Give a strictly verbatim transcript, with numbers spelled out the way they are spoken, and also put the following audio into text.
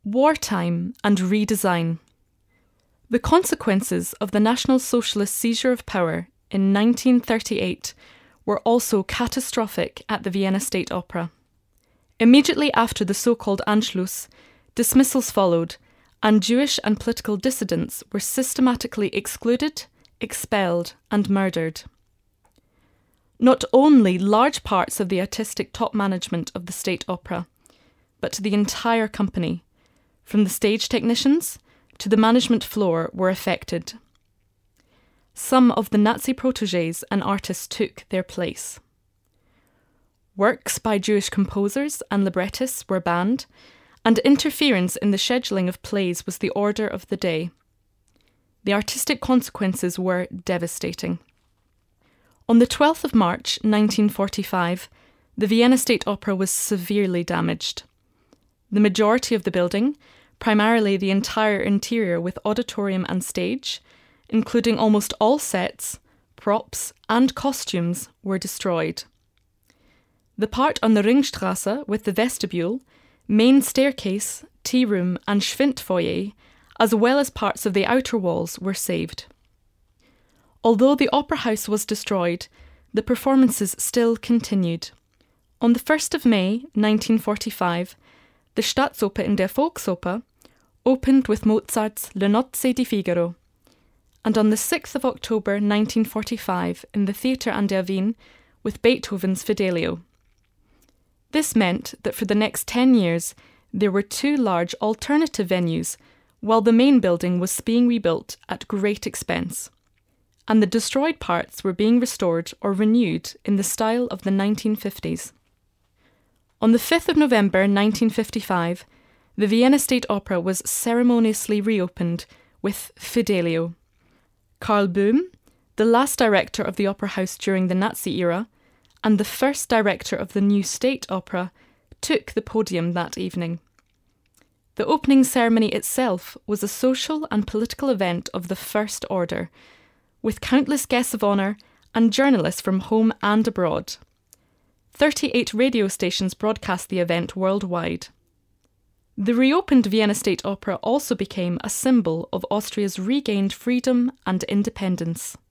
Wartime and redesign. The consequences of the National Socialist seizure of power in nineteen thirty-eight were also catastrophic at the Vienna State Opera. Immediately after the so-called Anschluss, dismissals followed, and Jewish and political dissidents were systematically excluded, expelled, and murdered. Not only large parts of the artistic top management of the State Opera, but the entire company, from the stage technicians to the management floor, were affected. Some of the Nazi protégés and artists took their place. Works by Jewish composers and librettists were banned, and interference in the scheduling of plays was the order of the day. The artistic consequences were devastating. On the twelfth of March nineteen forty-five, the Vienna State Opera was severely damaged. The majority of the building, primarily the entire interior with auditorium and stage, including almost all sets, props, and costumes, were destroyed. The part on the Ringstrasse with the vestibule, main staircase, tea room, and Schwind foyer, as well as parts of the outer walls, were saved. Although the opera house was destroyed, the performances still continued. On the first of May nineteen forty-five, the Staatsoper in der Volksoper opened with Mozart's Le Nozze di Figaro, and on the sixth of October nineteen forty-five in the Theater an der Wien with Beethoven's Fidelio. This meant that for the next ten years there were two large alternative venues, while the main building was being rebuilt at great expense, and the destroyed parts were being restored or renewed in the style of the nineteen fifties. On the fifth of November nineteen fifty-five, the Vienna State Opera was ceremoniously reopened with Fidelio. Karl Böhm, the last director of the opera house during the Nazi era, and the first director of the new State Opera, took the podium that evening. The opening ceremony itself was a social and political event of the first order, with countless guests of honour and journalists from home and abroad. thirty-eight radio stations broadcast the event worldwide. The reopened Vienna State Opera also became a symbol of Austria's regained freedom and independence.